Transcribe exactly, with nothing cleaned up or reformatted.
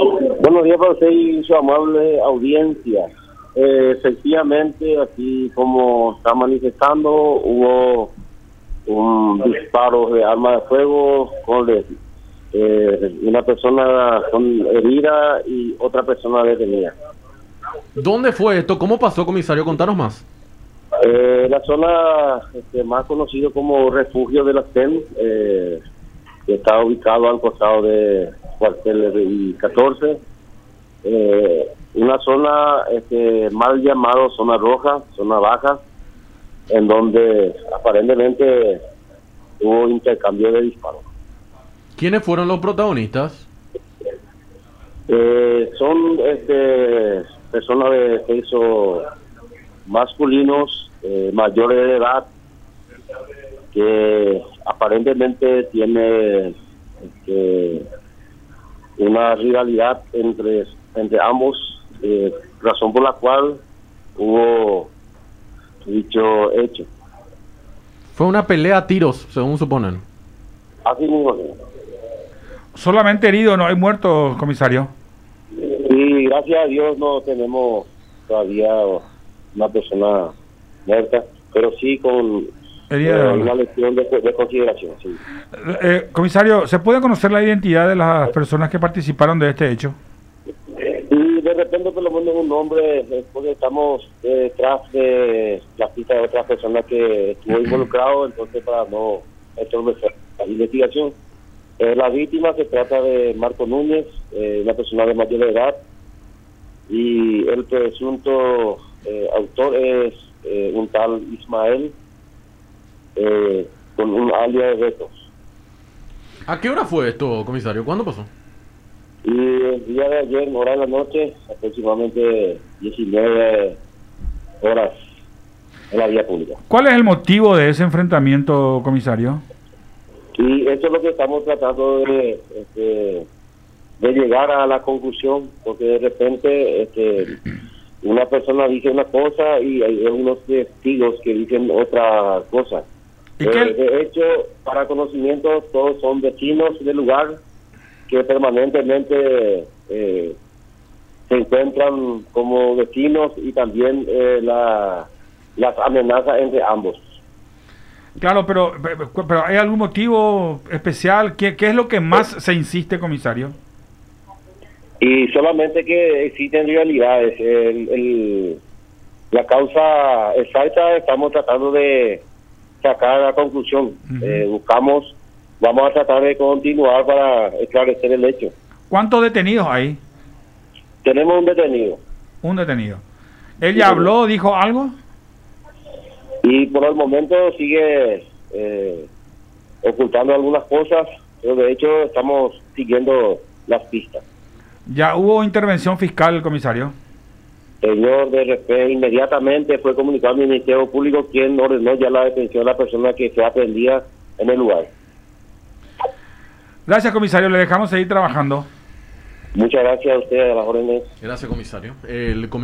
Buenos días para usted y su amable audiencia. Eh, efectivamente, así como está manifestando, hubo un disparo de arma de fuego con eh, una persona con herida y otra persona detenida. ¿Dónde fue esto? ¿Cómo pasó, comisario? Contanos más. Eh, la zona este, más conocido como Refugio de la C E M, eh, que está ubicado al costado de cuartel I catorce, eh, una zona este, mal llamado zona roja, zona baja, en donde aparentemente hubo intercambio de disparos. ¿Quiénes fueron los protagonistas? Eh, son este, personas de sexo masculinos, eh, mayores de edad, que aparentemente tiene este, una rivalidad entre, entre ambos, eh, razón por la cual hubo dicho hecho. Fue una pelea a tiros, según suponen. Así mismo. Solamente herido, no hay muertos, comisario. Y gracias a Dios no tenemos todavía una persona muerta, pero sí con Herida, eh, una lección de, de consideración. Sí. Eh, comisario, ¿se puede conocer la identidad de las personas que participaron de este hecho? Y de repente por lo menos un nombre, eh, porque estamos eh, detrás de la pista de otras personas que estuvo involucrado, entonces para no estorpecer la investigación. Eh, la víctima se trata de Marco Núñez, eh, una persona de mayor edad, y el presunto eh, autor es eh, un tal Ismael, eh, con un alias de Betos. ¿A qué hora fue esto, comisario? ¿Cuándo pasó? Y el día de ayer, en hora de la noche, aproximadamente diecinueve horas en la vía pública. ¿Cuál es el motivo de ese enfrentamiento, comisario? Y eso es lo que estamos tratando de, este, de llegar a la conclusión, porque de repente este, una persona dice una cosa y hay unos testigos que dicen otra cosa. ¿Y Eh, qué? de hecho, para conocimiento, todos son vecinos del lugar que permanentemente eh, se encuentran como vecinos, y también eh, la, las amenazas entre ambos. Claro, pero, pero ¿hay algún motivo especial? ¿Qué, qué es lo que más se insiste, comisario? Y solamente que existen rivalidades. El, el, la causa exacta estamos tratando de sacar la conclusión. Uh-huh. Eh, buscamos, vamos a tratar de continuar para esclarecer el hecho. ¿Cuántos detenidos hay? Tenemos un detenido. Un detenido. ¿Él ya habló, dijo algo? Y por el momento sigue eh, ocultando algunas cosas, pero de hecho estamos siguiendo las pistas. ¿Ya hubo intervención fiscal, comisario? Señor, de repente, inmediatamente fue comunicado al Ministerio Público, quien ordenó ya la detención de la persona que fue aprendida en el lugar. Gracias, comisario. Le dejamos seguir trabajando. Muchas gracias a ustedes, a las órdenes. Gracias, comisario. El